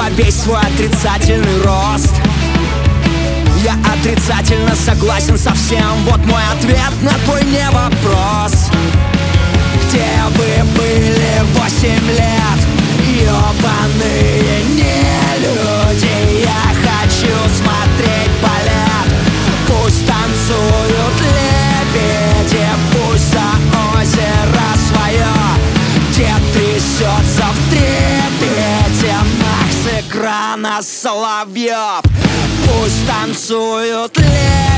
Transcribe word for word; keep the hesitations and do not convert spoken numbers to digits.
весь свой отрицательный рост. Я отрицательно согласен со всем. Вот мой ответ на твой не вопрос. Где вы были восемь лет, ёбаные нелюди? Я хочу смотреть балет. Пусть танцуют лебеди, пусть за озеро свое дед трясется в трепете. Мах с экрана Соловьев. Пусть танцуют лебеди,